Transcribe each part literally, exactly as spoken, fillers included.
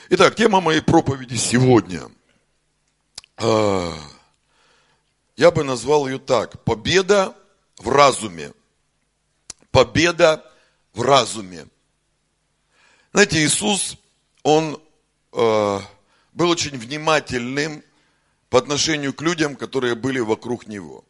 Итак, тема моей проповеди сегодня. Я бы назвал ее так. Победа в разуме. Победа в разуме. Знаете, Иисус, Он э, был очень внимательным по отношению к людям, которые были вокруг Него.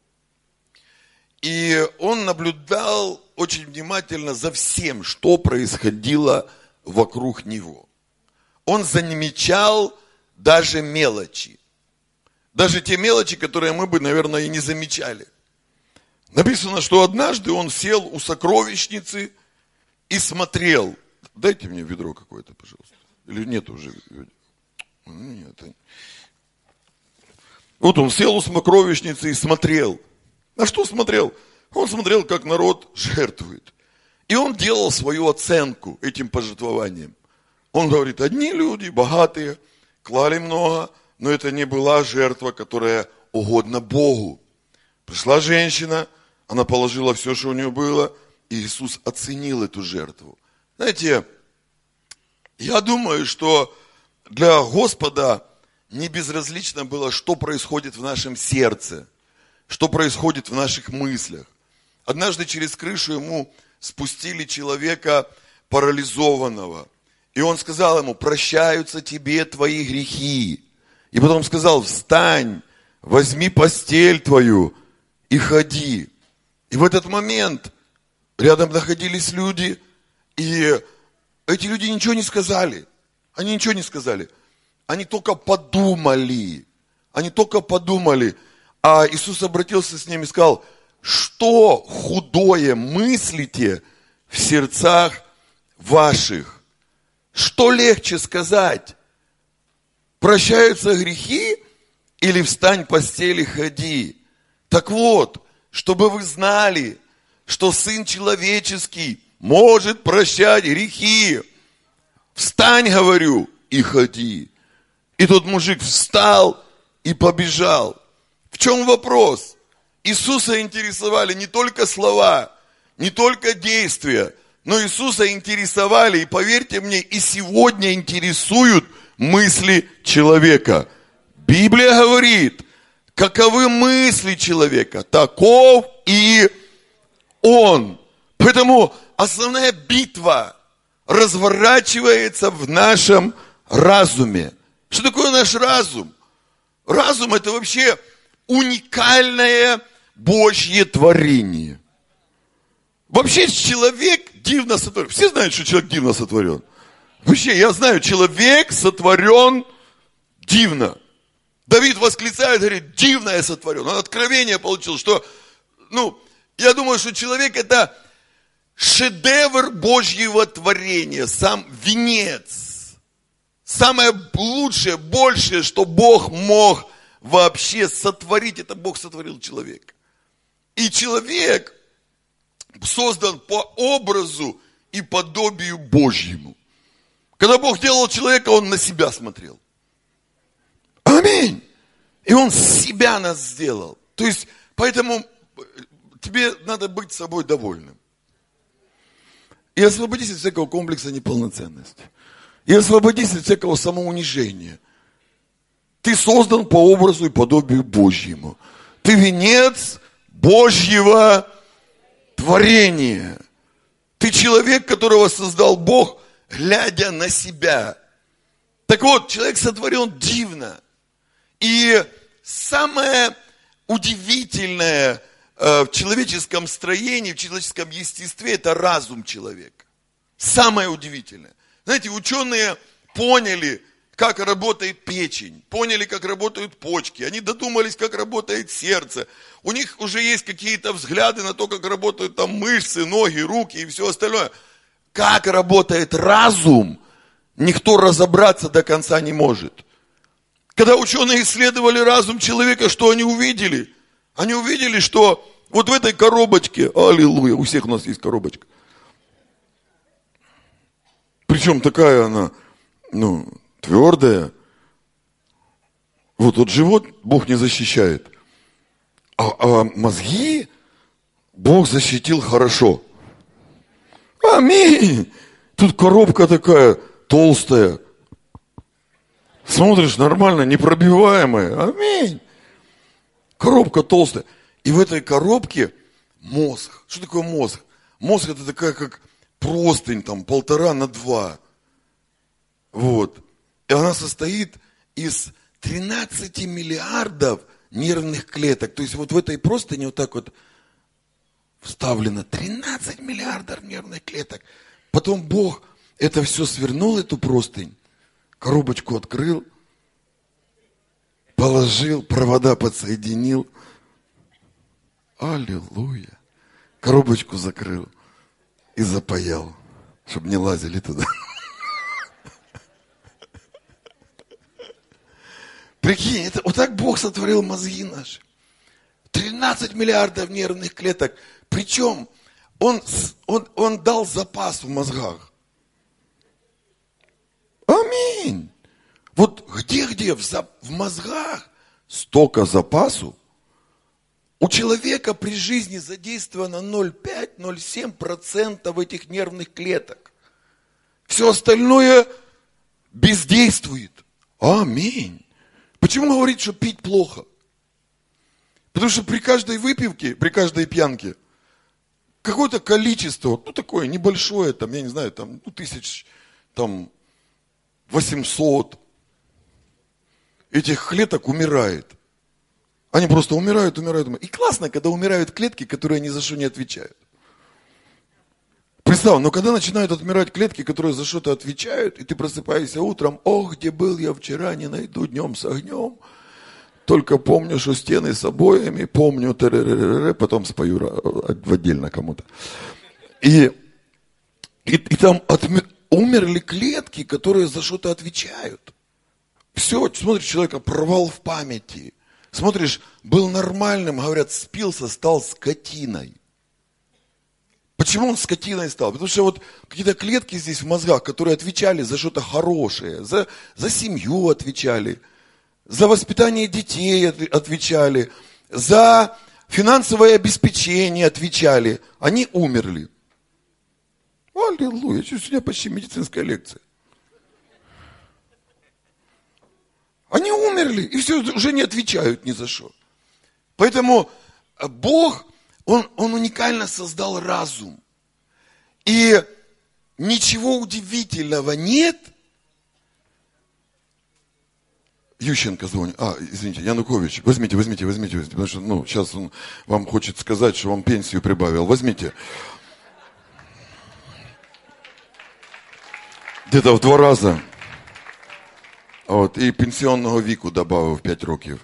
И Он наблюдал очень внимательно за всем, что происходило вокруг Него. Он замечал даже мелочи. Даже те мелочи, которые мы бы, наверное, и не замечали. Написано, что однажды Он сел у сокровищницы и смотрел. Дайте мне ведро какое-то, пожалуйста. Или нет уже ведра? Нет. Вот Он сел у сокровищницы и смотрел. На что смотрел? Он смотрел, как народ жертвует. И Он делал свою оценку этим пожертвованием. Он говорит, одни люди, богатые, клали много, но это не была жертва, которая угодна Богу. Пришла женщина, она положила все, что у нее было, и Иисус оценил эту жертву. Знаете, я думаю, что для Господа не безразлично было, что происходит в нашем сердце, что происходит в наших мыслях. Однажды через крышу ему спустили человека парализованного. И он сказал ему, прощаются тебе твои грехи. И потом сказал, встань, возьми постель твою и ходи. И в этот момент рядом находились люди, и эти люди ничего не сказали. Они ничего не сказали. Они только подумали. Они только подумали. А Иисус обратился с ними и сказал, что худое мыслите в сердцах ваших? Что легче сказать? Прощаются грехи или встань в постели, ходи? Так вот, чтобы вы знали, что Сын Человеческий может прощать грехи. Встань, говорю, и ходи. И тот мужик встал и побежал. В чем вопрос? Иисуса интересовали не только слова, не только действия, но Иисуса интересовали, и поверьте мне, и сегодня интересуют мысли человека. Библия говорит, каковы мысли человека, таков и он. Поэтому основная битва разворачивается в нашем разуме. Что такое наш разум? Разум – это вообще уникальное Божье творение. Вообще человек дивно сотворен. Все знают, что человек дивно сотворен. Вообще, я знаю, человек сотворен дивно. Давид восклицает, говорит, дивно я сотворен. Он откровение получил, что, ну, я думаю, что человек это шедевр Божьего творения, сам венец. Самое лучшее, большее, что Бог мог вообще сотворить, это Бог сотворил человека. И человек создан по образу и подобию Божьему. Когда Бог делал человека, Он на себя смотрел. Аминь. И Он себя нас сделал. То есть, поэтому тебе надо быть собой довольным. И освободись от всякого комплекса неполноценности. И освободись от всякого самоунижения. Ты создан по образу и подобию Божьему. Ты венец Божьего творения. Ты человек, которого создал Бог, глядя на себя. Так вот, человек сотворен дивно. И самое удивительное э, в человеческом строении, в человеческом естестве, это разум человека. Самое удивительное. Знаете, ученые поняли, как работает печень, поняли, как работают почки, они додумались, как работает сердце. У них уже есть какие-то взгляды на то, как работают там мышцы, ноги, руки и все остальное. Как работает разум, никто разобраться до конца не может. Когда ученые исследовали разум человека, что они увидели? Они увидели, что вот в этой коробочке, аллилуйя, у всех у нас есть коробочка. Причем такая она, ну, твердая. Вот вот живот Бог не защищает. А, а мозги Бог защитил хорошо. Аминь. Тут коробка такая толстая. Смотришь, нормально, непробиваемая. Аминь. Коробка толстая. И в этой коробке мозг. Что такое мозг? Мозг это такая, как простынь, там, полтора на два. Вот. И она состоит из тринадцати миллиардов нервных клеток. То есть вот в этой простыне вот так вот вставлено тринадцать миллиардов нервных клеток. Потом Бог это все свернул, эту простынь, коробочку открыл, положил, провода подсоединил. Аллилуйя. Коробочку закрыл и запаял, чтобы не лазили туда. Прикинь, это, вот так Бог сотворил мозги наши. тринадцать миллиардов нервных клеток. Причем он, он, он дал запас в мозгах. Аминь. Вот где-где в, в мозгах столько запасу. У человека при жизни задействовано ноль целых пять - ноль целых семь десятых процента этих нервных клеток. Все остальное бездействует. Аминь. Почему говорит, что пить плохо? Потому что при каждой выпивке, при каждой пьянке какое-то количество, ну такое небольшое, там, я не знаю, там, ну, тысяч, там, восемьсот этих клеток умирает. Они просто умирают, умирают, умирают. И классно, когда умирают клетки, которые ни за что не отвечают. Представь, но когда начинают отмирать клетки, которые за что-то отвечают, и ты просыпаешься утром, ох, где был я вчера, не найду днем с огнем, только помню, что стены с обоями, помню, потом спою в отдельно кому-то. И, и, и там отми... умерли клетки, которые за что-то отвечают. Все, смотришь, человека провал в памяти. Смотришь, был нормальным, говорят, спился, стал скотиной. Почему он скотиной стал? Потому что вот какие-то клетки здесь в мозгах, которые отвечали за что-то хорошее, за, за семью отвечали, за воспитание детей отвечали, за финансовое обеспечение отвечали, они умерли. Аллилуйя, сегодня почти медицинская лекция. Они умерли, и все, уже не отвечают ни за что. Поэтому Бог, Он, он уникально создал разум. И ничего удивительного нет. Ющенко звонит. А, извините, Янукович, возьмите, возьмите, возьмите, возьмите. Потому что, ну, сейчас он вам хочет сказать, что вам пенсию прибавил. Возьмите. Где-то в два раза. От, і пенсіонного віку добавив в пять років.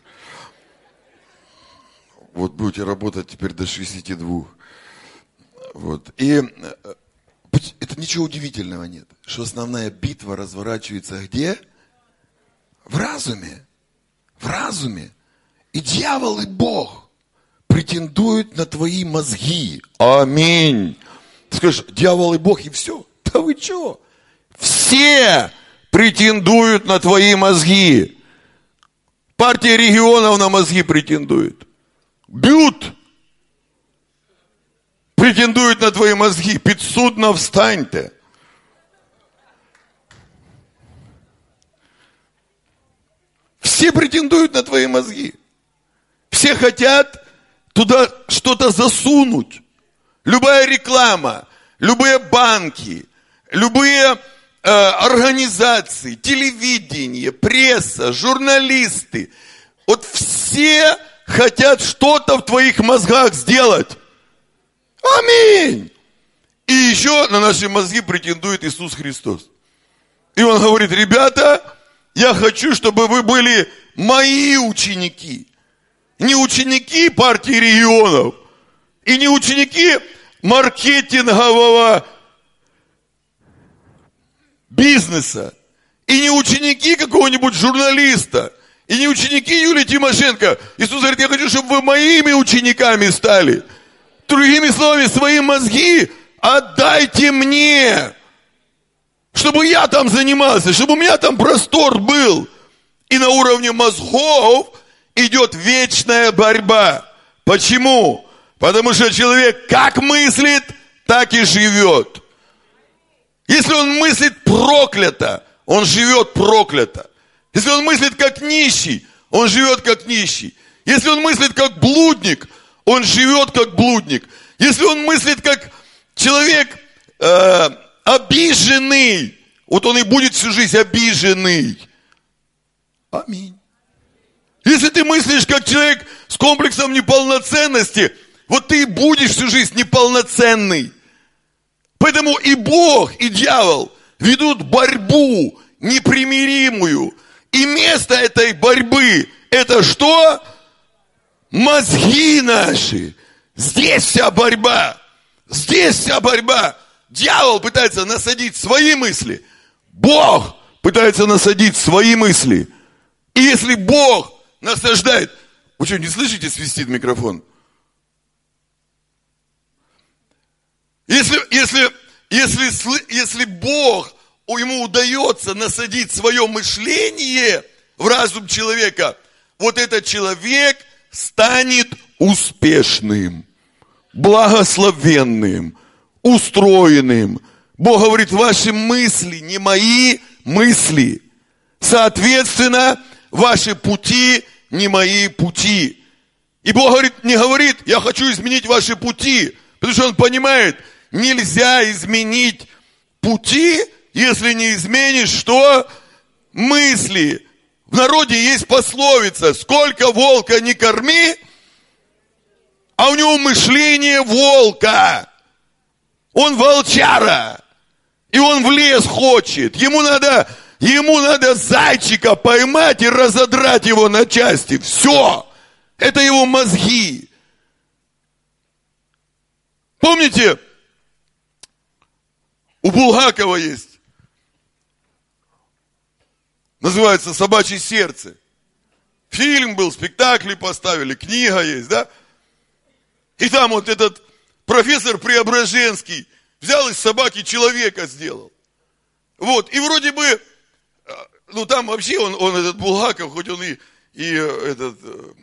Вот будете работать теперь до шестидесяти двух. Вот. И это ничего удивительного нет, что основная битва разворачивается где? В разуме. В разуме. И дьявол, и Бог претендуют на твои мозги. Аминь. Ты скажешь, дьявол и Бог, и все. Да вы что? Все претендуют на твои мозги. Партия регионов на мозги претендует. Бьют. Претендуют на твои мозги. Підсудно встаньте. Все претендуют на твои мозги. Все хотят туда что-то засунуть. Любая реклама, любые банки, любые э, организации, телевидение, пресса, журналисты. Вот все хотят что-то в твоих мозгах сделать. Аминь. И еще на наши мозги претендует Иисус Христос. И Он говорит, ребята, я хочу, чтобы вы были мои ученики. Не ученики партии регионов. И не ученики маркетингового бизнеса. И не ученики какого-нибудь журналиста. И не ученики Юлии Тимошенко. Иисус говорит, я хочу, чтобы вы моими учениками стали. Другими словами, свои мозги отдайте мне. Чтобы я там занимался, чтобы у меня там простор был. И на уровне мозгов идет вечная борьба. Почему? Потому что человек как мыслит, так и живет. Если он мыслит проклято, он живет проклято. Если он мыслит как нищий, он живет как нищий. Если он мыслит как блудник, он живет как блудник. Если он мыслит как человек э, обиженный, вот он и будет всю жизнь обиженный. Аминь. Если ты мыслишь как человек с комплексом неполноценности, вот ты и будешь всю жизнь неполноценный. Поэтому и Бог, и дьявол ведут борьбу непримиримую. И место этой борьбы – это что? Мозги наши. Здесь вся борьба. Здесь вся борьба. Дьявол пытается насадить свои мысли. Бог пытается насадить свои мысли. И если Бог насаждает... Вы что, не слышите, свистит микрофон? Если, если, если, если Бог, ему удается насадить свое мышление в разум человека, вот этот человек станет успешным, благословенным, устроенным. Бог говорит, ваши мысли не мои мысли. Соответственно, ваши пути не мои пути. И Бог говорит, не говорит, я хочу изменить ваши пути. Потому что Он понимает, нельзя изменить пути, если не изменишь что? Мысли. В народе есть пословица, сколько волка не корми, а у него мышление волка. Он волчара. И он в лес хочет. Ему надо, ему надо зайчика поймать и разодрать его на части. Все. Это его мозги. Помните, у Булгакова есть. Называется «Собачье сердце». Фильм был, спектакли поставили, книга есть, да? И там вот этот профессор Преображенский взял из собаки человека сделал. Вот, и вроде бы, ну там вообще он, он этот Булгаков, хоть он и, и этот,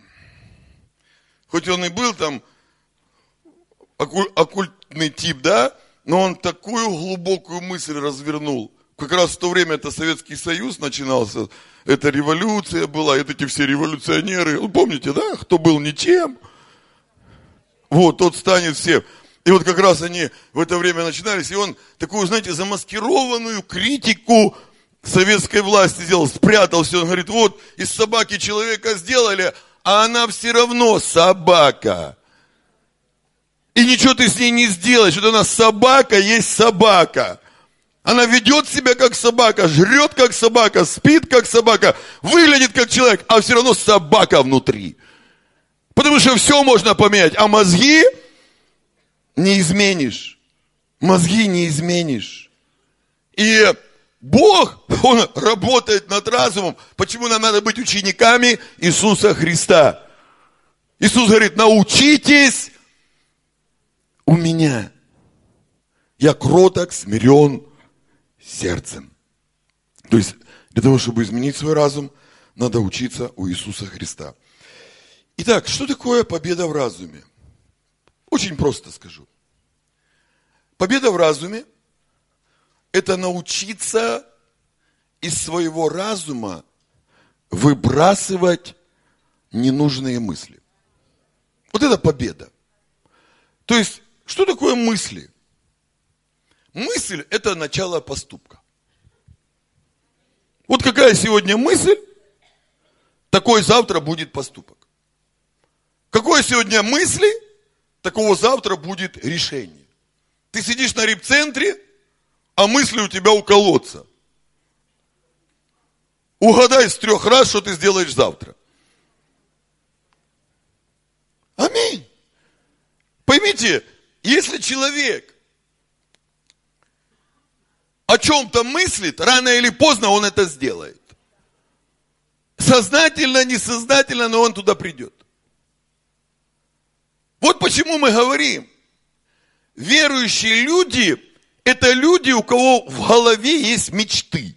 хоть он и был там оккуль, оккультный тип, да, но он такую глубокую мысль развернул. Как раз в то время это Советский Союз начинался, это революция была, это эти все революционеры, ну, помните, да, кто был ничем, вот, тот станет всем. И вот как раз они в это время начинались, и он такую, знаете, замаскированную критику советской власти сделал, спрятался, он говорит, вот, из собаки человека сделали, а она все равно собака. И ничего ты с ней не сделаешь, вот она собака есть собака. Она ведет себя как собака, жрет как собака, спит как собака, выглядит как человек, а все равно собака внутри. Потому что все можно поменять, а мозги не изменишь. Мозги не изменишь. И Бог, Он работает над разумом. Почему нам надо быть учениками Иисуса Христа? Иисус говорит, научитесь у меня. Я кроток, смирен сердцем. То есть, для того, чтобы изменить свой разум, надо учиться у Иисуса Христа. Итак, что такое победа в разуме? Очень просто скажу. Победа в разуме – это научиться из своего разума выбрасывать ненужные мысли. Вот это победа. То есть, что такое мысли? Мысль – это начало поступка. Вот какая сегодня мысль, такой завтра будет поступок. Какой сегодня мысли, такого завтра будет решение. Ты сидишь на репцентре, а мысли у тебя у колодца. Угадай с трех раз, что ты сделаешь завтра. Аминь. Поймите, если человек о чем-то мыслит, рано или поздно он это сделает. Сознательно, несознательно, но он туда придет. Вот почему мы говорим, верующие люди, это люди, у кого в голове есть мечты.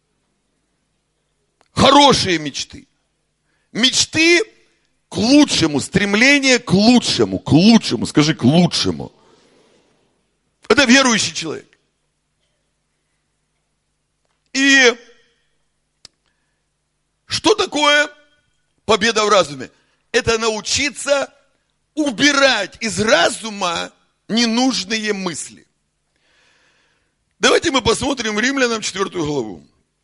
Хорошие мечты. Мечты к лучшему, стремление к лучшему, к лучшему, скажи, к лучшему. Это верующий человек. И такое победа в разуме? Это научиться убирать из разума ненужные мысли. Давайте мы посмотрим Римлянам четвертую главу.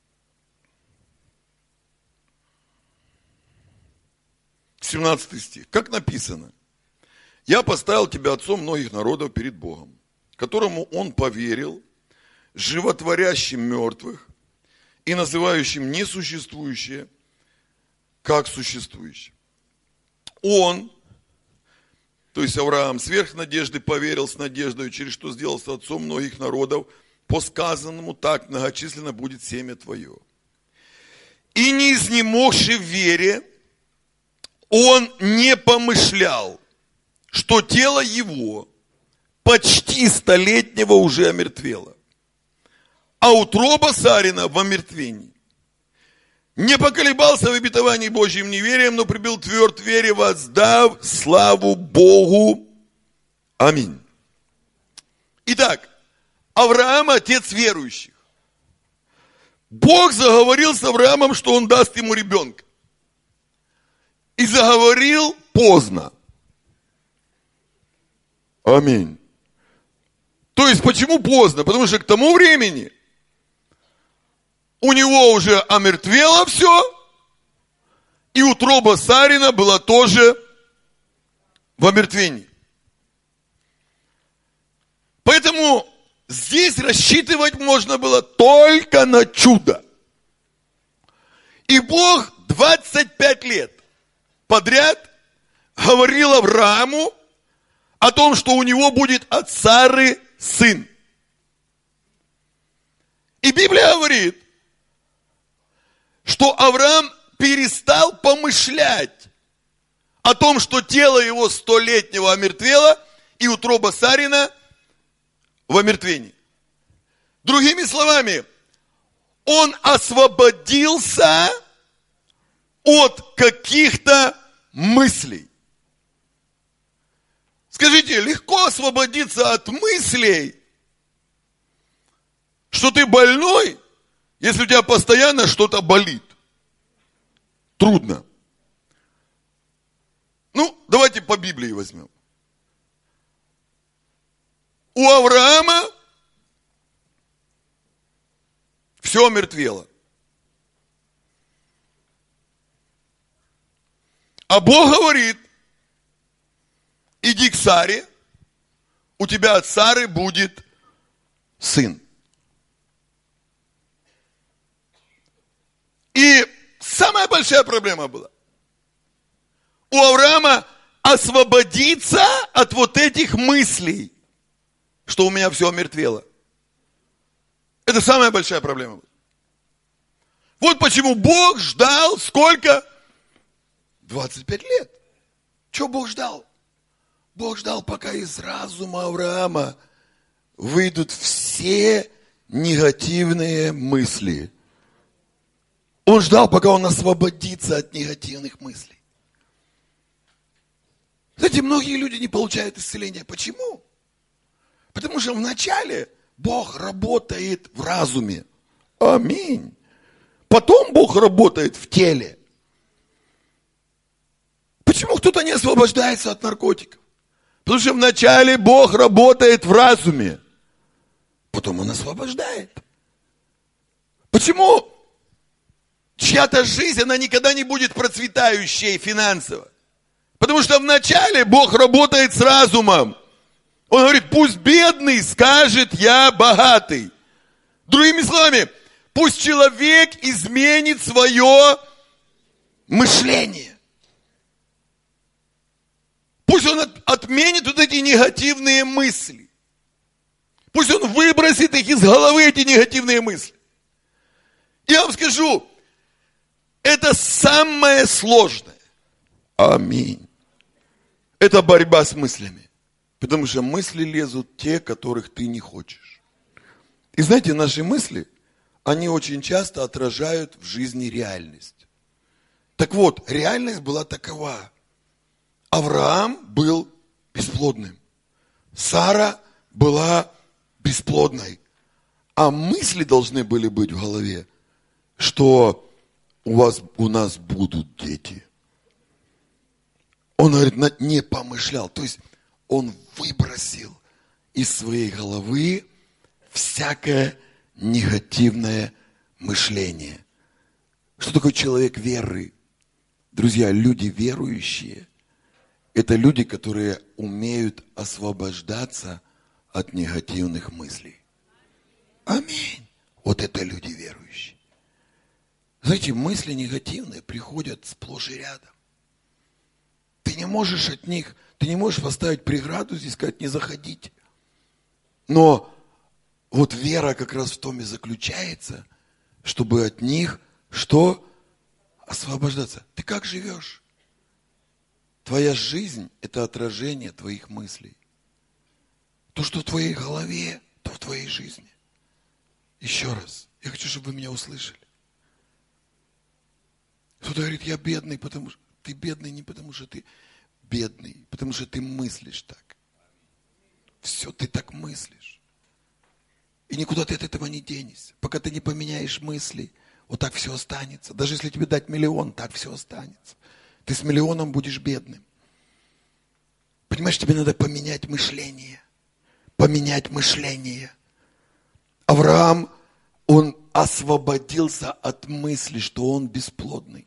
семнадцатый стих. Как написано: «Я поставил тебя отцом многих народов перед Богом, которому он поверил, животворящим мертвых и называющим несуществующее как существующее». Он, то есть Авраам, сверх надежды поверил с надеждой, через что сделался отцом многих народов, по сказанному так многочисленно будет семя твое. И не изнемогши в вере, он не помышлял, что тело его почти столетнего уже омертвело, а утроба Сарина в омертвении. Не поколебался в обетовании Божьим неверием, но прибыл тверд в вере, воздав славу Богу. Аминь. Итак, Авраам – отец верующих. Бог заговорил с Авраамом, что он даст ему ребенка. И заговорил поздно. Аминь. То есть, почему поздно? Потому что к тому времени у него уже омертвело все, и утроба Сарина была тоже в омертвении. Поэтому здесь рассчитывать можно было только на чудо. И Бог двадцать пять лет подряд говорил Аврааму о том, что у него будет от Сары сын. И Библия говорит, что Авраам перестал помышлять о том, что тело его столетнего омертвело, и утроба Сарина в омертвении. Другими словами, он освободился от каких-то мыслей. Скажите, легко освободиться от мыслей, что ты больной, если у тебя постоянно что-то болит? Трудно. Ну, давайте по Библии возьмем. У Авраама все омертвело. А Бог говорит: иди к Саре, у тебя от Сары будет сын. И самая большая проблема была у Авраама освободиться от вот этих мыслей, что у меня все омертвело. Это самая большая проблема была. Вот почему Бог ждал сколько? двадцать пять лет. Чего Бог ждал? Бог ждал, пока из разума Авраама выйдут все негативные мысли. Он ждал, пока он освободится от негативных мыслей. Знаете, многие люди не получают исцеления. Почему? Потому что вначале Бог работает в разуме. Аминь. Потом Бог работает в теле. Почему кто-то не освобождается от наркотиков? Потому что вначале Бог работает в разуме. Потом Он освобождает. Почему чья-то жизнь, она никогда не будет процветающей финансово? Потому что вначале Бог работает с разумом. Он говорит: пусть бедный скажет: я богатый. Другими словами, пусть человек изменит свое мышление. Пусть он отменит вот эти негативные мысли. Пусть он выбросит их из головы, эти негативные мысли. Я вам скажу, это самое сложное. Аминь. Это борьба с мыслями. Потому что мысли лезут те, которых ты не хочешь. И знаете, наши мысли, они очень часто отражают в жизни реальность. Так вот, реальность была такова. Авраам был бесплодным. Сара была бесплодной. А мысли должны были быть в голове, что у вас, у нас будут дети. Он говорит, не помышлял. То есть он выбросил из своей головы всякое негативное мышление. Что такое человек веры? Друзья, люди верующие – это люди, которые умеют освобождаться от негативных мыслей. Аминь. Вот это люди верующие. Знаете, мысли негативные приходят сплошь и рядом. Ты не можешь от них, ты не можешь поставить преграду здесь, сказать, не заходите. Но вот вера как раз в том и заключается, чтобы от них что? Освобождаться. Ты как живешь? Твоя жизнь – это отражение твоих мыслей. То, что в твоей голове, то в твоей жизни. Еще раз, я хочу, чтобы вы меня услышали. Кто-то говорит, я бедный, потому что... Ты бедный не потому, что ты бедный, потому что ты мыслишь так. Все, ты так мыслишь. И никуда ты от этого не денешься. Пока ты не поменяешь мысли, вот так все останется. Даже если тебе дать миллион, так все останется. Ты с миллионом будешь бедным. Понимаешь, тебе надо поменять мышление. Поменять мышление. Авраам, он освободился от мысли, что он бесплодный.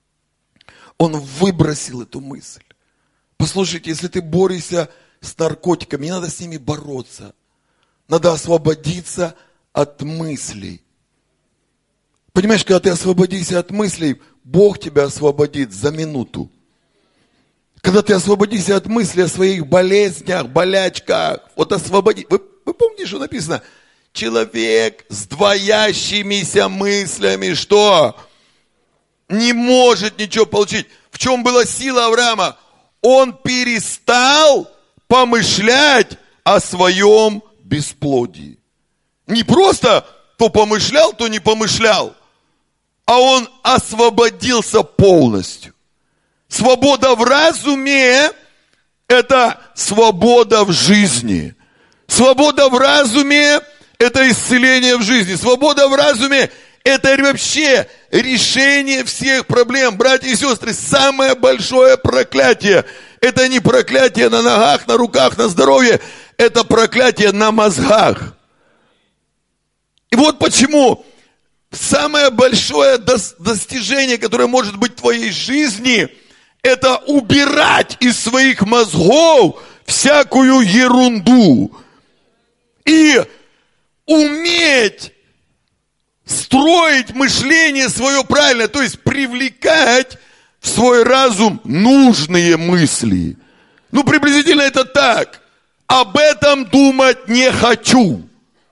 Он выбросил эту мысль. Послушайте, если ты борешься с наркотиками, не надо с ними бороться. Надо освободиться от мыслей. Понимаешь, когда ты освободишься от мыслей, Бог тебя освободит за минуту. Когда ты освободишься от мыслей о своих болезнях, болячках, вот освободи. Вы, вы помните, что написано? Человек с двоящимися мыслями, что? Не может ничего получить. В чем была сила Авраама? Он перестал помышлять о своем бесплодии. Не просто то помышлял, то не помышлял, а он освободился полностью. Свобода в разуме – это свобода в жизни. Свобода в разуме – это исцеление в жизни. Свобода в разуме – это вообще решение всех проблем. Братья и сестры, самое большое проклятие – это не проклятие на ногах, на руках, на здоровье, это проклятие на мозгах. И вот почему самое большое достижение, которое может быть в твоей жизни, это убирать из своих мозгов всякую ерунду. И уметь строить мышление свое правильно, то есть привлекать в свой разум нужные мысли. Ну, приблизительно это так. Об этом думать не хочу.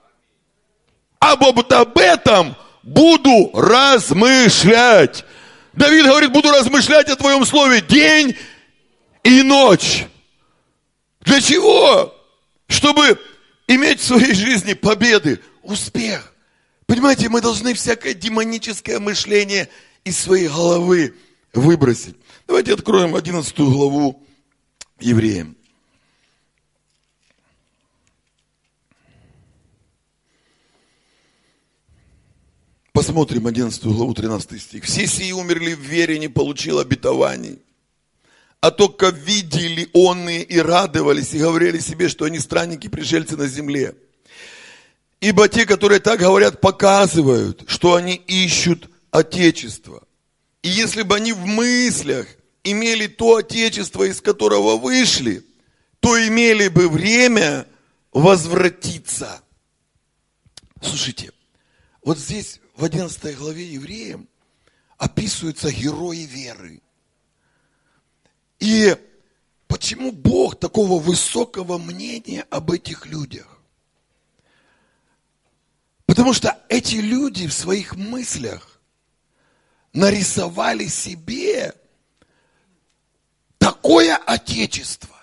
А вот об этом буду размышлять. Давид говорит, буду размышлять о твоем слове день и ночь. Для чего? Чтобы иметь в своей жизни победы, успех. Понимаете, мы должны всякое демоническое мышление из своей головы выбросить. Давайте откроем одиннадцатую главу Евреям. Посмотрим одиннадцатую главу, тринадцатый стих. «Все сии умерли в вере, не получил обетований, а только видели онные и радовались, и говорили себе, что они странники, пришельцы на земле. Ибо те, которые так говорят, показывают, что они ищут Отечество. И если бы они в мыслях имели то Отечество, из которого вышли, то имели бы время возвратиться». Слушайте, вот здесь в одиннадцатой главе Евреям описываются герои веры. И почему Бог такого высокого мнения об этих людях? Потому что эти люди в своих мыслях нарисовали себе такое Отечество,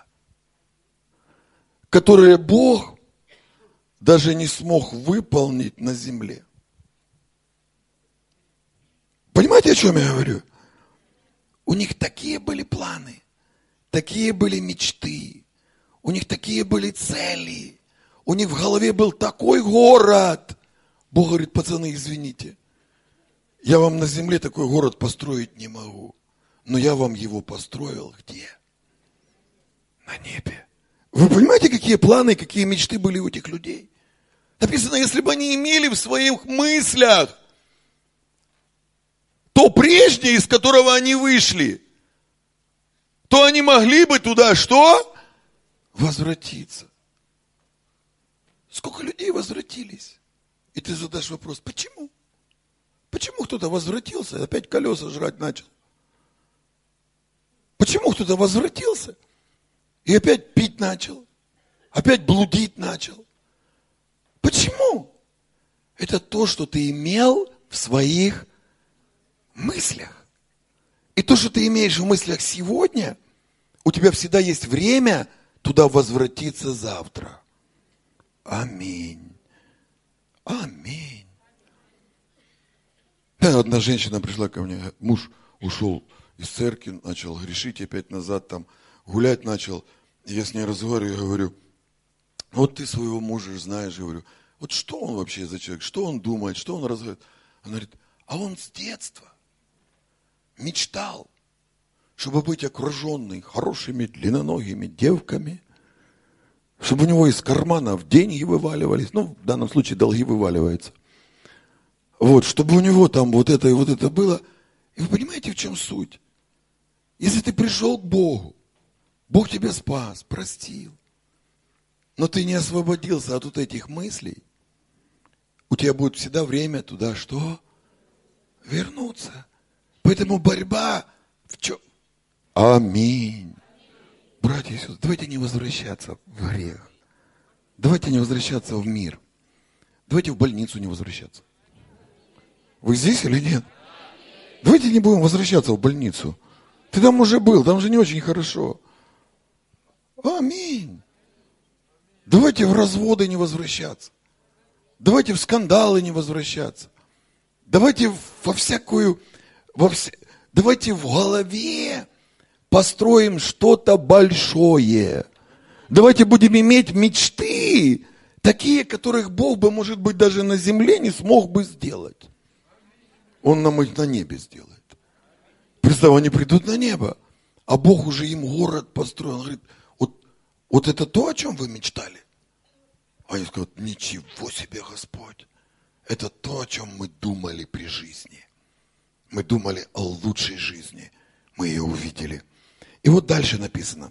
которое Бог даже не смог выполнить на земле. Понимаете, о чем я говорю? У них такие были планы, такие были мечты, у них такие были цели, у них в голове был такой город. Бог говорит, пацаны, извините, Я вам на земле такой город построить не могу, но я вам его построил где? На небе. Вы понимаете, какие планы, какие мечты были у этих людей? Написано, если бы они имели в своих мыслях то прежнее, из которого они вышли, то они могли бы туда что? Возвратиться. Сколько людей возвратились? И ты задашь вопрос, почему? Почему кто-то возвратился и опять колеса жрать начал? Почему кто-то возвратился и опять пить начал? Опять блудить начал? Почему? Это то, что ты имел в своих мыслях. И то, что ты имеешь в мыслях сегодня, у тебя всегда есть время туда возвратиться завтра. Аминь. Аминь. Одна женщина пришла ко мне, муж ушел из церкви, начал грешить, опять назад там гулять начал. И я с ней разговариваю, говорю, вот ты своего мужа знаешь, говорю, вот что он вообще за человек, что он думает, что он разговаривает. Она говорит, а он с детства мечтал, чтобы быть окруженный хорошими длинноногими девками, чтобы у него из карманов деньги вываливались, ну, в данном случае долги вываливаются. Вот, чтобы у него там вот это и вот это было. И вы понимаете, в чем суть? Если ты пришел к Богу, Бог тебя спас, простил, но ты не освободился от вот этих мыслей, у тебя будет всегда время туда что? Вернуться. Поэтому борьба в чем? Аминь. Братья и сестры, давайте не возвращаться в грех. Давайте не возвращаться в мир. Давайте в больницу не возвращаться. Вы здесь или нет? Давайте не будем возвращаться в больницу. Ты там уже был, там же не очень хорошо. Аминь. Давайте в разводы не возвращаться. Давайте в скандалы не возвращаться. Давайте во всякую... Во вся... Давайте в голове построим что-то большое. Давайте будем иметь мечты, такие, которых Бог бы, может быть, даже на земле не смог бы сделать. Он нам их на небе сделает. Представь, они придут на небо, а Бог уже им город построил. Он говорит, вот, вот это то, о чем вы мечтали? Они скажут, ничего себе, Господь. Это то, о чем мы думали при жизни. Мы думали о лучшей жизни. Мы ее увидели. И вот дальше написано.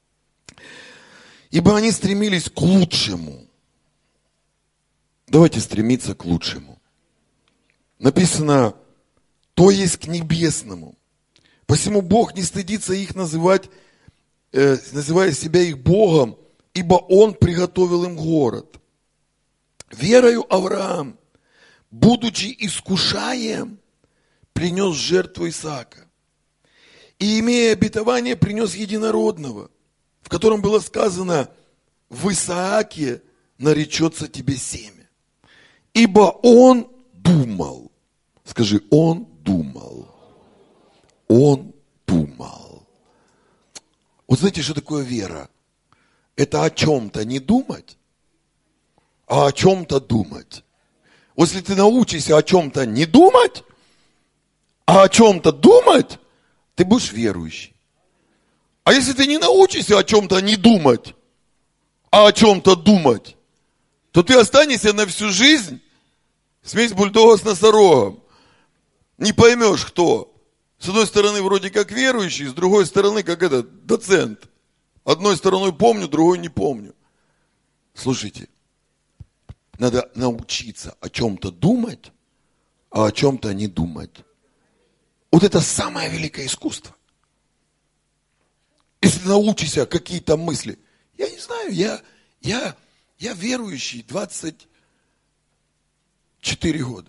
Ибо они стремились к лучшему. Давайте стремиться к лучшему. Написано, то есть к небесному. Посему Бог не стыдится их называть, э, называя себя их Богом, ибо Он приготовил им город. Верою Авраам, будучи искушаем, принес жертву Исаака. И, имея обетование, принес единородного, в котором было сказано, в Исааке наречется тебе семя. Ибо он думал. Скажи, он думал. Он думал. Вот знаете, что такое вера? Это о чем-то не думать, а о чем-то думать. Вот если ты научишься о чем-то не думать, а о чем-то думать, ты будешь верующий. А если ты не научишься о чем-то не думать, а о чем-то думать, то ты останешься на всю жизнь смесь бульдога с носорогом. Не поймешь, кто. С одной стороны, вроде как верующий, с другой стороны, как этот доцент. Одной стороной помню, другой не помню. Слушайте, надо научиться о чем-то думать, а о чем-то не думать. Вот это самое великое искусство. Если ты научишься какие-то мысли. Я не знаю, я, я, я верующий двадцать четыре года.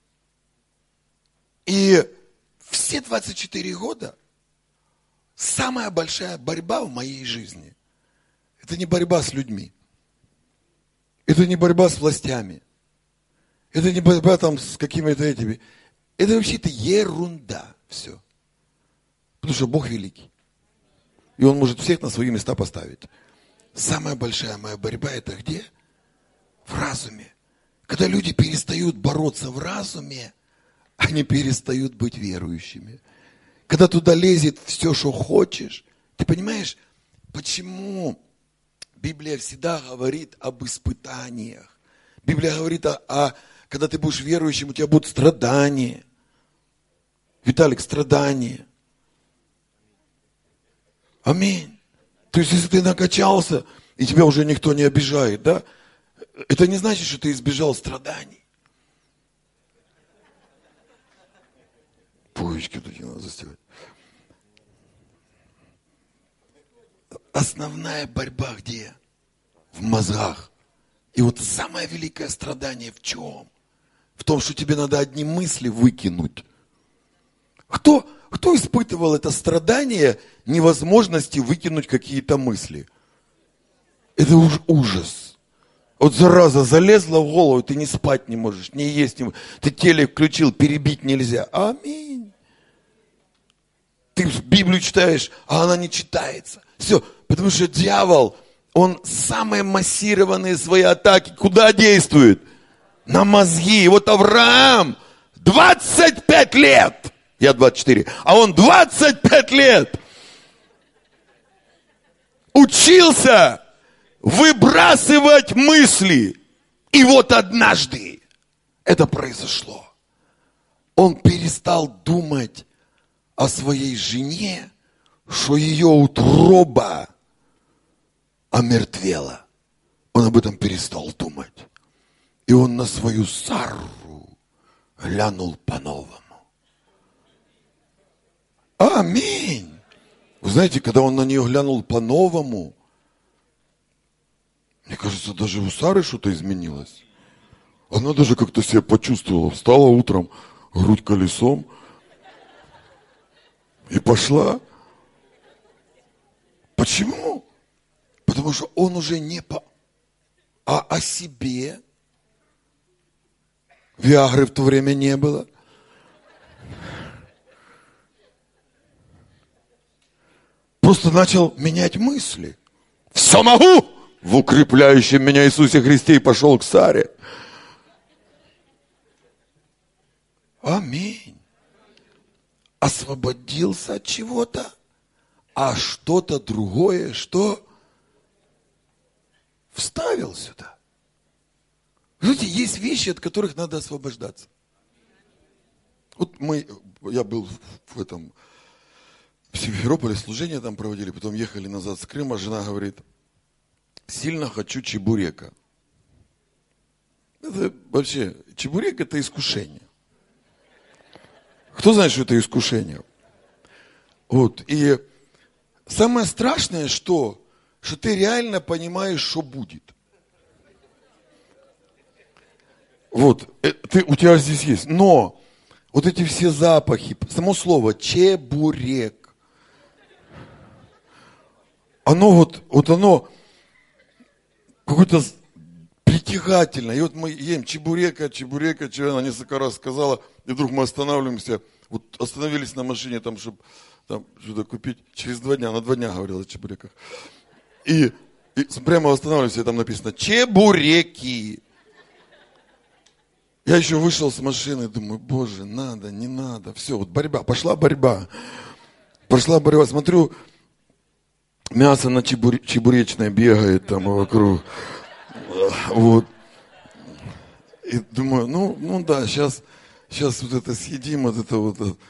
И все двадцать четыре года самая большая борьба в моей жизни – это не борьба с людьми. Это не борьба с властями. Это не борьба там с какими-то этими. Это вообще-то ерунда все. Потому что Бог великий. И Он может всех на свои места поставить. Самая большая моя борьба – это где? В разуме. Когда люди перестают бороться в разуме, они перестают быть верующими. Когда туда лезет все, что хочешь, ты понимаешь, почему Библия всегда говорит об испытаниях. Библия говорит, о, о, когда ты будешь верующим, у тебя будут страдания. Виталик, страдания. Аминь. То есть, если ты накачался, и тебя уже никто не обижает, да, это не значит, что ты избежал страданий. Пуечки тут не надо застевать. Основная борьба где? В мозгах. И вот самое великое страдание в чем? В том, что тебе надо одни мысли выкинуть. Кто, кто испытывал это страдание невозможности выкинуть какие-то мысли? Это уж ужас. Вот зараза залезла в голову, ты не спать не можешь, не есть не можешь. Ты телек включил, перебить нельзя. Аминь. Ты Библию читаешь, а она не читается. Все, потому что дьявол, он самые массированные свои атаки куда действует? На мозги. И вот Авраам двадцать пять лет, я двадцать четыре, а он двадцать пять лет учился выбрасывать мысли. И вот однажды это произошло. Он перестал думать о своей жене, что ее утроба омертвела. Он об этом перестал думать. И он на свою Сарру глянул по-новому. Аминь. Вы знаете, когда он на нее глянул по-новому, мне кажется, даже у Сары что-то изменилось. Она даже как-то себя почувствовала. Встала утром, грудь колесом, и пошла. Почему? Потому что он уже не по... а о себе. Виагры в то время не было. Просто начал менять мысли. Все могу! В укрепляющем меня Иисусе Христе и пошел к Саре. Аминь. Освободился от чего-то, а что-то другое, что вставил сюда. Знаете, есть вещи, от которых надо освобождаться. Вот мы, я был в этом, в Симферополе, служение там проводили, потом ехали назад с Крыма, жена говорит, сильно хочу чебурека. Это вообще, чебурек это искушение. Кто знает, что это искушение? Вот, и самое страшное, что, что ты реально понимаешь, что будет. Вот, ты, у тебя здесь есть, но вот эти все запахи, само слово чебурек, оно вот, вот оно какое-то притягательное. И вот мы ем чебурека, чебурека, чебурека, она несколько раз сказала, и вдруг мы останавливаемся, вот остановились на машине, там, чтобы там, что-то купить, через два дня, на два дня говорила о чебуреках. И, и прямо останавливаемся, и там написано чебуреки. Я еще вышел с машины, думаю, боже, надо, не надо. Все, вот борьба, пошла борьба. Пошла борьба, смотрю, мясо на чебур... чебуречное бегает там вокруг. Вот. И думаю, ну, ну да, сейчас, сейчас вот это съедим, вот это вот.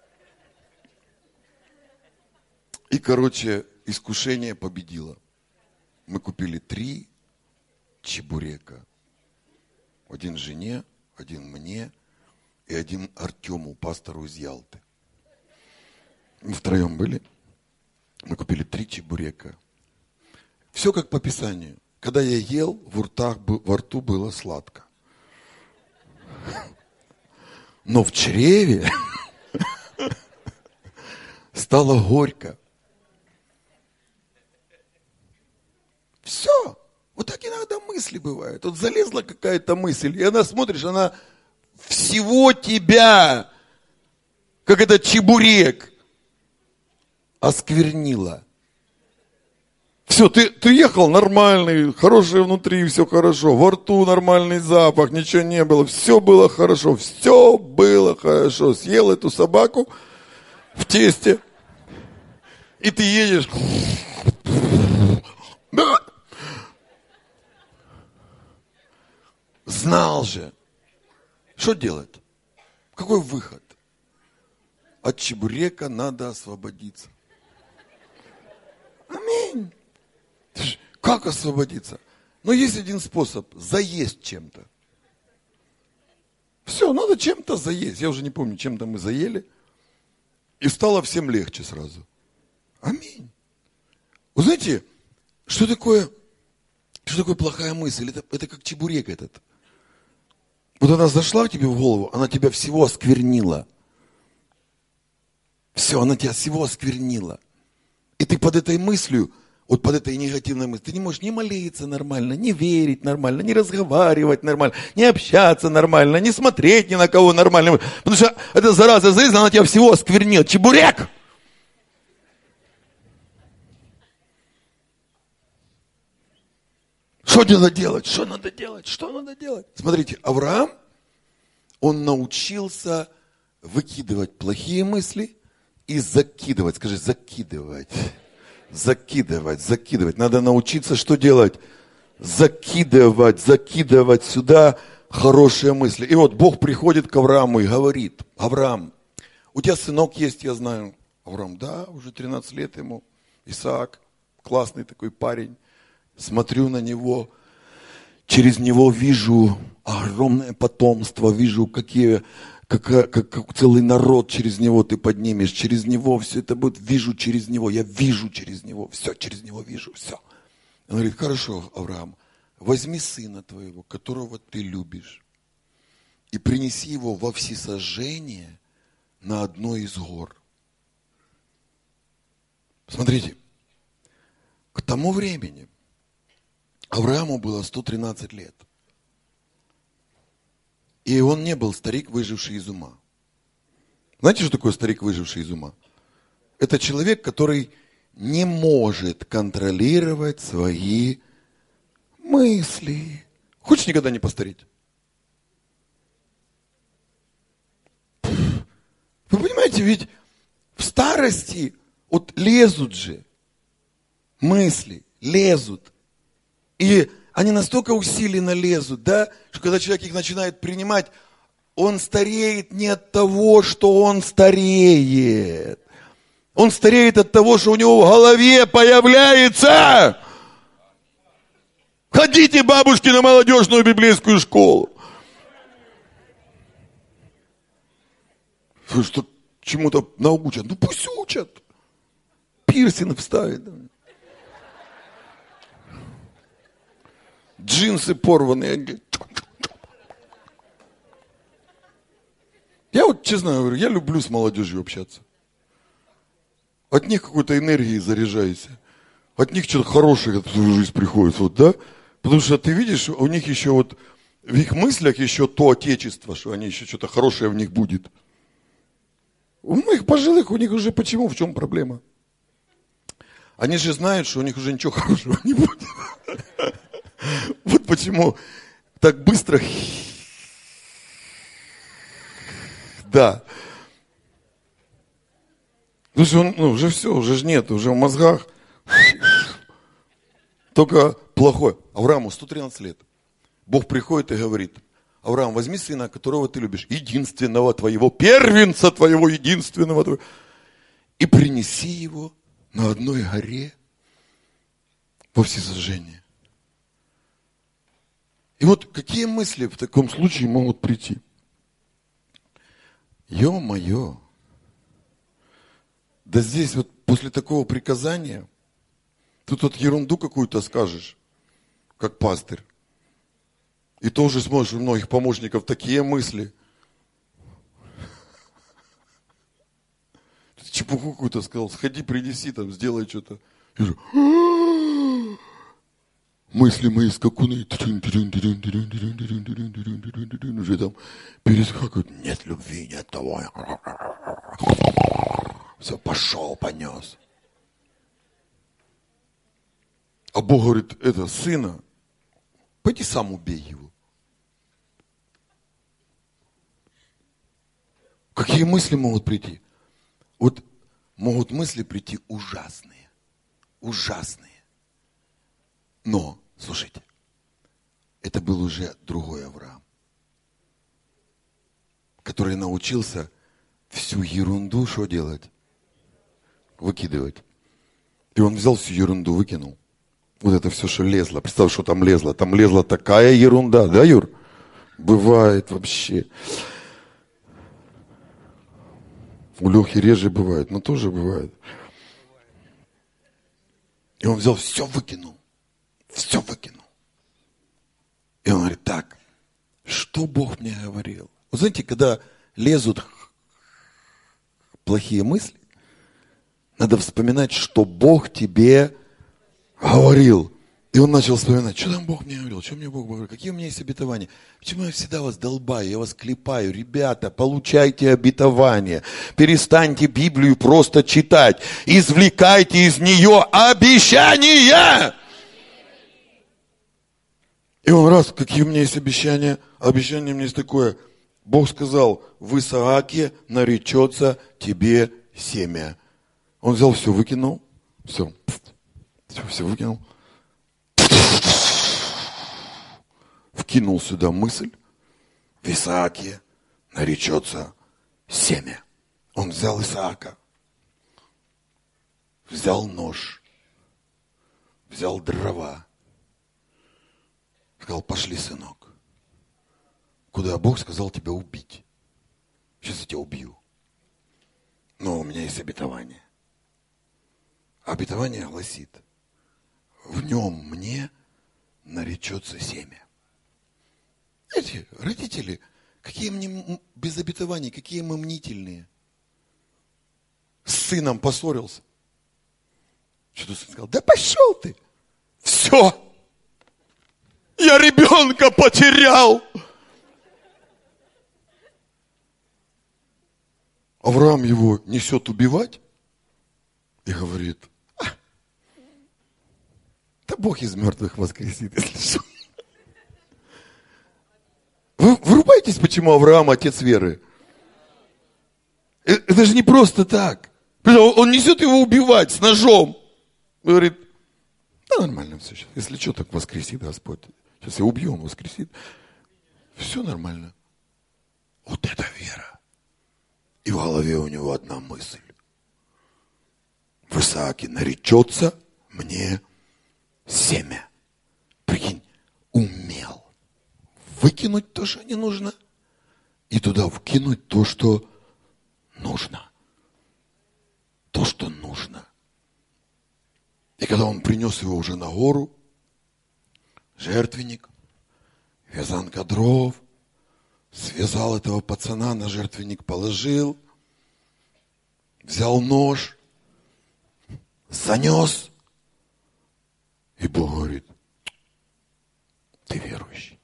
И, короче, искушение победило. Мы купили три чебурека. Один жене, один мне и один Артему, пастору из Ялты. Мы втроем были. Мы купили три чебурека. Все как по Писанию. Когда я ел, в ртах, во рту было сладко. Но в чреве стало горько. Все. Вот так иногда мысли бывают. Вот залезла какая-то мысль, и она, смотришь, она всего тебя, как этот чебурек, осквернила. Все, ты, ты ехал нормальный, хороший внутри, все хорошо. Во рту нормальный запах, ничего не было. Все было хорошо, все было хорошо. Съел эту собаку в тесте. И ты едешь. Знал же. Что делать? Какой выход? От чебурека надо освободиться. Аминь. Как освободиться? Но есть один способ. Заесть чем-то. Все, надо чем-то заесть. Я уже не помню, чем-то мы заели. И стало всем легче сразу. Аминь. Вы знаете, что такое, что такое плохая мысль? Это, это как чебурек этот. Вот она зашла к тебе в голову, она тебя всего осквернила. Все, она тебя всего осквернила. И ты под этой мыслью, вот под этой негативной мыслью, ты не можешь ни молиться нормально, ни верить нормально, ни разговаривать нормально, ни общаться нормально, ни смотреть ни на кого нормально. Потому что эта зараза жизнь, она тебя всего осквернила. Чебурек! Что надо делать? Что надо делать? Что надо делать? Смотрите, Авраам, он научился выкидывать плохие мысли и закидывать. Скажи, закидывать. Закидывать, закидывать. Надо научиться что делать? Закидывать, закидывать сюда хорошие мысли. И вот Бог приходит к Аврааму и говорит: Авраам, у тебя сынок есть, я знаю. Авраам, да, уже тринадцать лет ему. Исаак, классный такой парень. Смотрю на него, через него вижу огромное потомство, вижу, какие, как, как, как целый народ через него ты поднимешь, через него все это будет, вижу через него, я вижу через него, все через него вижу, все. Он говорит: хорошо, Авраам, возьми сына твоего, которого ты любишь, и принеси его во всесожжение на одной из гор. Смотрите, к тому времени Аврааму было сто тринадцать лет. И он не был старик, выживший из ума. Знаете, что такое старик, выживший из ума? Это человек, который не может контролировать свои мысли. Хочешь никогда не постареть? Вы понимаете, ведь в старости вот лезут же мысли, лезут. И они настолько усиленно лезут, да, что когда человек их начинает принимать, он стареет не от того, что он стареет. Он стареет от того, что у него в голове появляется. Ходите, бабушки, на молодежную библейскую школу. Что чему-то научат. Ну пусть учат. Пирсинг вставить. Джинсы порванные. Я вот честно говорю, я люблю с молодежью общаться. От них какой-то энергией заряжайся. От них что-то хорошее в твою жизнь приходит. Вот, да? Потому что ты видишь, у них еще вот в их мыслях еще то отечество, что они еще что-то хорошее в них будет. У моих пожилых, у них уже почему, в чем проблема? Они же знают, что у них уже ничего хорошего не будет. Вот почему так быстро. Да. Потому что он, ну, уже все, уже ж нет, уже в мозгах только плохое. Аврааму сто тринадцать лет. Бог приходит и говорит: Авраам, возьми сына, которого ты любишь, единственного твоего, первенца твоего, единственного твоего, и принеси его на одной горе во всесожжение. И вот какие мысли в таком случае могут прийти? Ё-моё! Да здесь вот после такого приказания тут вот ерунду какую-то скажешь, как пастырь. И тоже смотришь, у многих помощников такие мысли. Ты чепуху какую-то сказал, сходи, принеси там, сделай что-то. И же, мысли мои скакуны, уже там перескакивают. Нет любви, нет того. Все, пошел, понес. А Бог говорит, это, сына, пойди сам убей его. Какие мысли могут прийти? Вот могут мысли прийти ужасные. Ужасные. Но, слушайте, это был уже другой Авраам, который научился всю ерунду что делать? Выкидывать. И он взял всю ерунду, выкинул. Вот это все, что лезло. Представь, что там лезло. Там лезла такая ерунда, да, Юр? Бывает вообще. У Лехи реже бывает, но тоже бывает. И он взял, все выкинул. Все выкинул. И он говорит, так, что Бог мне говорил? Вы знаете, когда лезут плохие мысли, надо вспоминать, что Бог тебе говорил. И он начал вспоминать, что там Бог мне говорил, что мне Бог говорил, какие у меня есть обетования. Почему я всегда вас долбаю, я вас клепаю. Ребята, получайте обетования. Перестаньте Библию просто читать. Извлекайте из нее обещания. И он раз, какие у меня есть обещания? Обещание у меня есть такое. Бог сказал, в Исааке наречется тебе семя. Он взял все, выкинул. Все. Все, все выкинул. Вкинул сюда мысль. В Исааке наречется семя. Он взял Исаака. Взял нож. Взял дрова. Сказал, пошли, сынок. Куда Бог сказал тебя убить. Сейчас я тебя убью. Но у меня есть обетование. Обетование гласит, в нем мне наречется семя. Знаете, родители, какие мне без обетований, какие мы мнительные. С сыном поссорился. Что-то сын сказал, да пошел ты. Все. Я ребенка потерял. Авраам его несет убивать и говорит, а, да Бог из мертвых воскресит, если что. Вы врубаетесь, почему Авраам отец веры? Это же не просто так. Он несет его убивать с ножом. Говорит, да нормально все сейчас. Если что, так воскресит Господь. Сейчас я убью, он воскресит. Все нормально. Вот это вера. И в голове у него одна мысль. В Исааке наречется мне семя. Прикинь, умел выкинуть то, что не нужно, и туда вкинуть то, что нужно. То, что нужно. И когда он принес его уже на гору, жертвенник, вязанка дров, связал этого пацана, на жертвенник положил, взял нож, занес. И Бог говорит, ты верующий.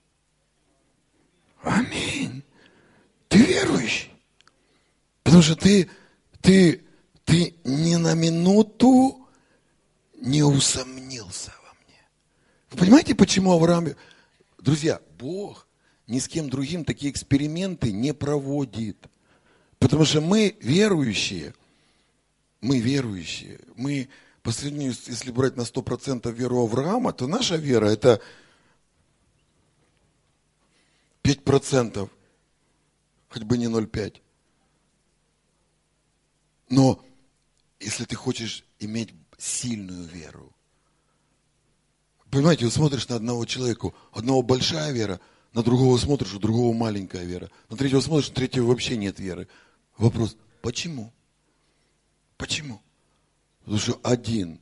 Аминь. Ты верующий. Потому что ты, ты, ты ни на минуту не усомнился во мне. Вы понимаете, почему Авраам... Друзья, Бог ни с кем другим такие эксперименты не проводит. Потому что мы верующие, мы верующие, мы по сравнению, если брать на сто процентов веру Авраама, то наша вера это пять процентов, хоть бы не ноль целых пять десятых. Но если ты хочешь иметь сильную веру, понимаете, вот смотришь на одного человека, у одного большая вера, на другого смотришь, у другого маленькая вера. На третьего смотришь, у третьего вообще нет веры. Вопрос, почему? Почему? Потому что один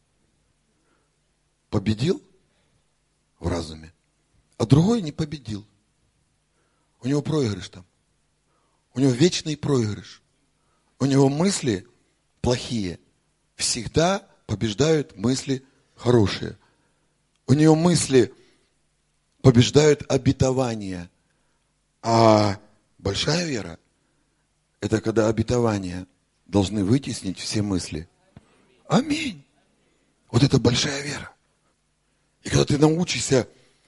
победил в разуме, а другой не победил. У него проигрыш там. У него вечный проигрыш. У него мысли плохие всегда побеждают мысли хорошие. У него мысли побеждают обетования. А большая вера – это когда обетования должны вытеснить все мысли. Аминь. Вот это большая вера. И когда ты научишься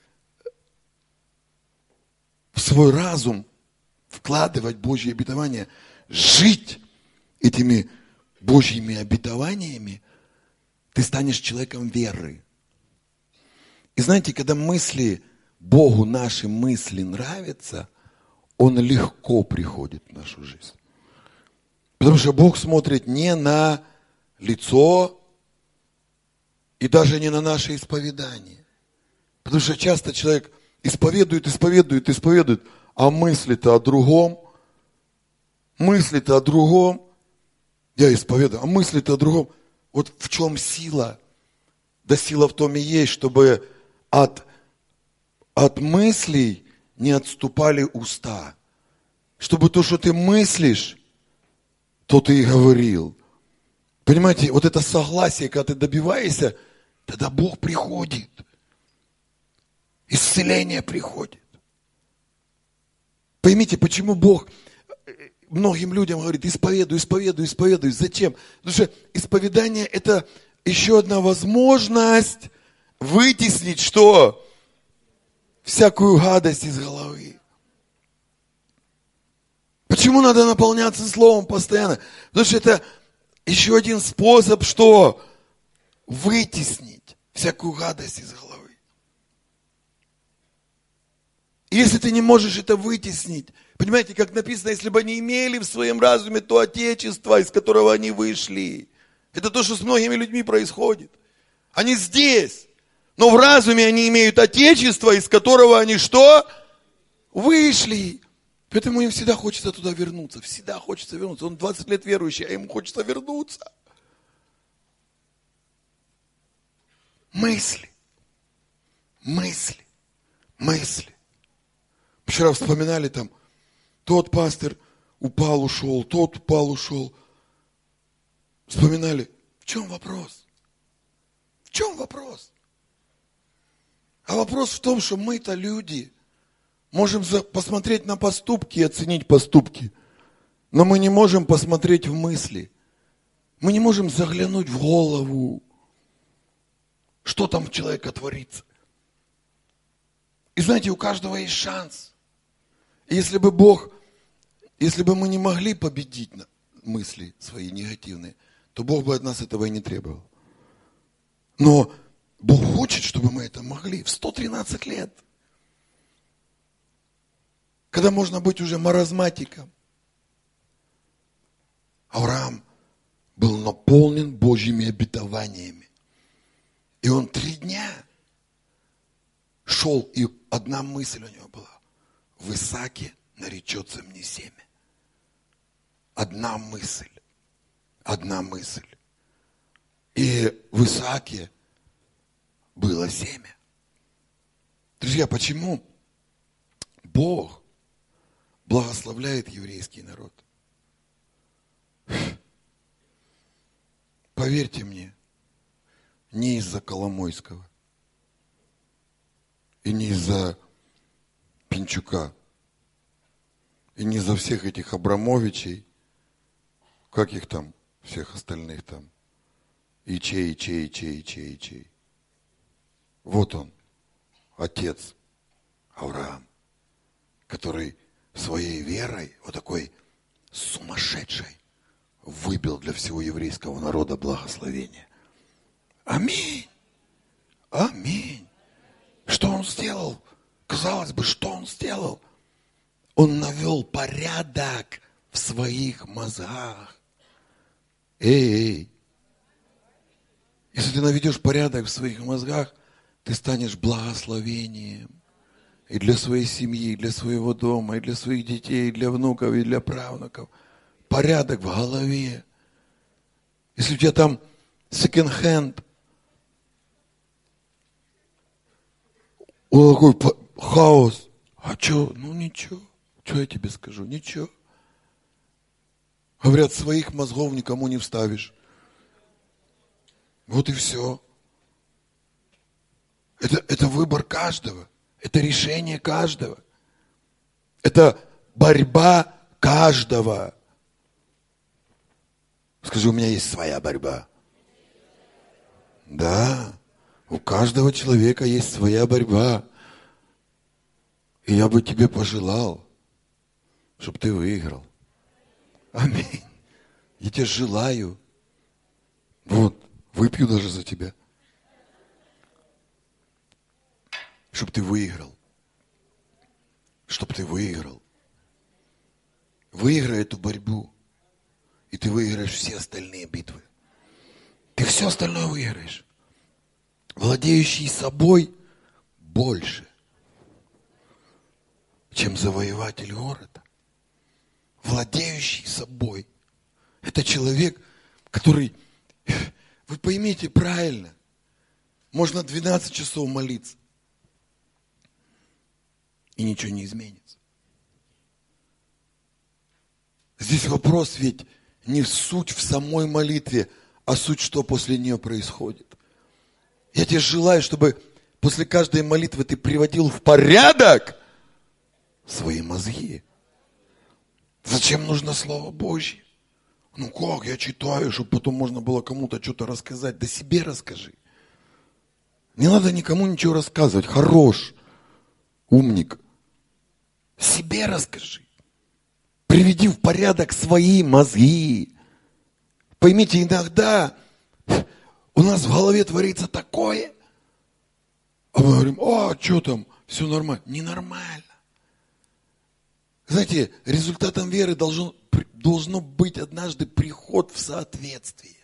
в свой разум вкладывать Божьи обетования, жить этими Божьими обетованиями, ты станешь человеком веры. И знаете, когда мысли, Богу наши мысли нравятся, Он легко приходит в нашу жизнь. Потому что Бог смотрит не на лицо и даже не на наше исповедание. Потому что часто человек исповедует, исповедует, исповедует, а мысли-то о другом. Мысли-то о другом. Я исповедую, а мысли-то о другом. Вот в чем сила? Да сила в том и есть, чтобы от, от мыслей не отступали уста. Чтобы то, что ты мыслишь, то ты и говорил. Понимаете, вот это согласие, когда ты добиваешься, тогда Бог приходит. Исцеление приходит. Поймите, почему Бог многим людям говорит, исповедуй, исповедуй, исповедуй. Зачем? Потому что исповедание это еще одна возможность вытеснить что? Всякую гадость из головы. Почему надо наполняться словом постоянно? Потому что это еще один способ, что? Вытеснить всякую гадость из головы. И если ты не можешь это вытеснить, понимаете, как написано, если бы они имели в своем разуме то отечество, из которого они вышли. Это то, что с многими людьми происходит. Они здесь, но в разуме они имеют отечество, из которого они что? Вышли. Поэтому им всегда хочется туда вернуться. Всегда хочется вернуться. Он двадцать лет верующий, а ему хочется вернуться. Мысли. Мысли. Мысли. Вчера вспоминали там, тот пастор упал, ушел, тот упал, ушел. Вспоминали, в чем вопрос? В чем вопрос? А вопрос в том, что мы-то люди, можем посмотреть на поступки и оценить поступки, но мы не можем посмотреть в мысли. Мы не можем заглянуть в голову, что там у человека творится. И знаете, у каждого есть шанс. Если бы Бог, если бы мы не могли победить мысли свои негативные, то Бог бы от нас этого и не требовал. Но Бог хочет, чтобы мы это могли в сто тринадцать лет. Когда можно быть уже маразматиком. Авраам был наполнен Божьими обетованиями. И он три дня шел, и одна мысль у него была. В Исааке наречется мне семя. Одна мысль. Одна мысль. И в Исааке было семя. Друзья, почему Бог благословляет еврейский народ? Поверьте мне, не из-за Коломойского и не из-за Пинчука и не из-за всех этих Абрамовичей, как их там, всех остальных там, Ичей, Ичей, Ичей, Ичей, Ичей. Вот он, отец Авраам, который своей верой, вот такой сумасшедшей, выбил для всего еврейского народа благословение. Аминь. Аминь. Что он сделал? Казалось бы, что он сделал? Он навел порядок в своих мозгах. Эй, эй. Если ты наведешь порядок в своих мозгах, ты станешь благословением. И для своей семьи, и для своего дома, и для своих детей, и для внуков, и для правнуков. Порядок в голове. Если у тебя там секонд-хенд, он такой хаос. А что? Ну ничего. Что я тебе скажу? Ничего. Говорят, своих мозгов никому не вставишь. Вот и все. Это, это выбор каждого. Это решение каждого. Это борьба каждого. Скажи, у меня есть своя борьба. Да. У каждого человека есть своя борьба. И я бы тебе пожелал, чтобы ты выиграл. Аминь. Я тебе желаю. Вот, выпью даже за тебя. Чтобы ты выиграл. Чтобы ты выиграл. Выиграй эту борьбу. И ты выиграешь все остальные битвы. Ты все остальное выиграешь. Владеющий собой больше, чем завоеватель города. Владеющий собой. Это человек, который, вы поймите правильно, можно двенадцать часов молиться, и ничего не изменится. Здесь вопрос ведь не суть в самой молитве, а суть, что после нее происходит. Я тебе желаю, чтобы после каждой молитвы ты приводил в порядок свои мозги. Зачем нужно Слово Божье? Ну как, я читаю, чтобы потом можно было кому-то что-то рассказать. Да себе расскажи. Не надо никому ничего рассказывать. Хорош, умник. Себе расскажи. Приведи в порядок свои мозги. Поймите, иногда у нас в голове творится такое, а мы говорим, а, что там, все нормально. Ненормально. Знаете, результатом веры должен, должно быть однажды приход в соответствие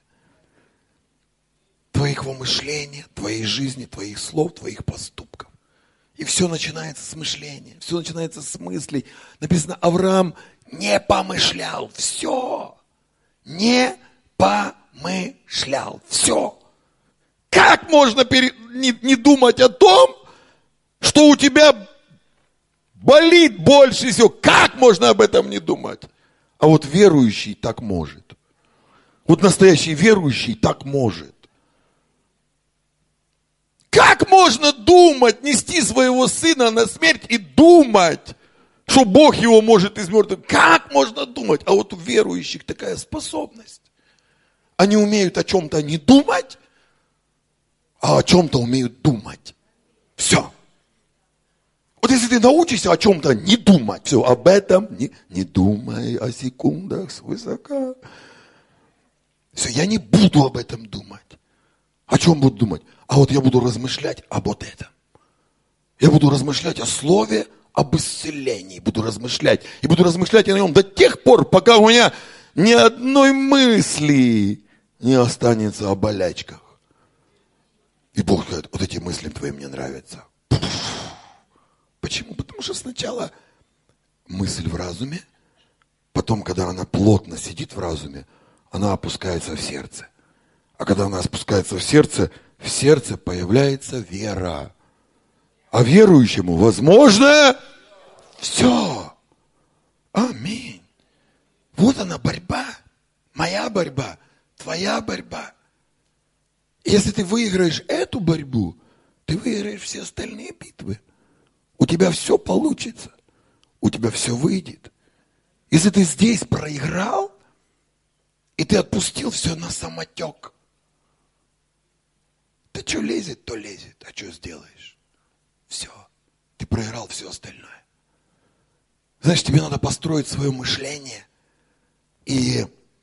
твоего мышления, твоей жизни, твоих слов, твоих поступков. И все начинается с мышления, все начинается с мыслей. Написано, Авраам не помышлял, все, не помышлял, все. Как можно пере... не, не думать о том, что у тебя болит больше всего? Как можно об этом не думать? А вот верующий так может. Вот настоящий верующий так может. Как можно думать, нести своего сына на смерть и думать, что Бог его может из мертвых? Как можно думать? А вот у верующих такая способность. Они умеют о чем-то не думать, а о чем-то умеют думать. Все. Вот если ты научишься о чем-то не думать, все, об этом не, не думай, о секундах свысока. Все, я не буду об этом думать. О чем буду думать? А вот я буду размышлять об вот этом. Я буду размышлять о слове, об исцелении. Буду размышлять. И буду размышлять о нем до тех пор, пока у меня ни одной мысли не останется о болячках. И Бог говорит, вот эти мысли твои мне нравятся. Почему? Потому что сначала мысль в разуме, потом, когда она плотно сидит в разуме, она опускается в сердце. А когда она спускается в сердце, в сердце появляется вера. А верующему возможно все. Аминь. Вот она борьба. Моя борьба. Твоя борьба. Если ты выиграешь эту борьбу, ты выиграешь все остальные битвы. У тебя все получится. У тебя все выйдет. Если ты здесь проиграл, и ты отпустил все на самотек, да что лезет, то лезет. А что сделаешь? Все. Ты проиграл все остальное. Знаешь, тебе надо построить свое мышление и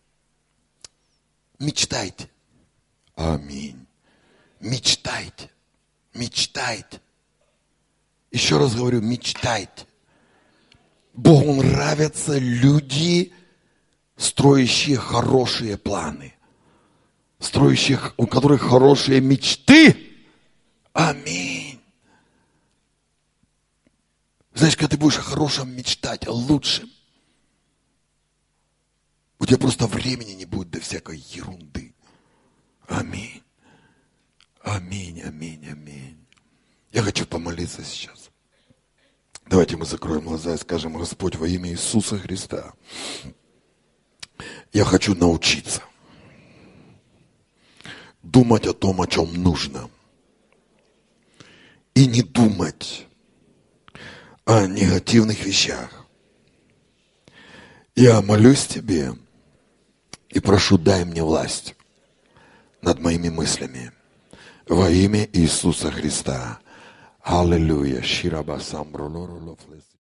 мечтайте. Аминь. Мечтайте. Мечтайте. Еще раз говорю, мечтайте. Богу нравятся люди, строящие хорошие планы. Строящие, у которых хорошие мечты. Аминь. Знаешь, когда ты будешь о хорошем мечтать, о лучшем, у тебя просто времени не будет до всякой ерунды. Аминь. Аминь, аминь, аминь. Я хочу помолиться сейчас. Давайте мы закроем глаза и скажем: Господь, во имя Иисуса Христа, я хочу научиться думать о том, о чем нужно, и не думать о негативных вещах. Я молюсь Тебе и прошу, дай мне власть над моими мыслями. Во имя Иисуса Христа. Аллилуйя.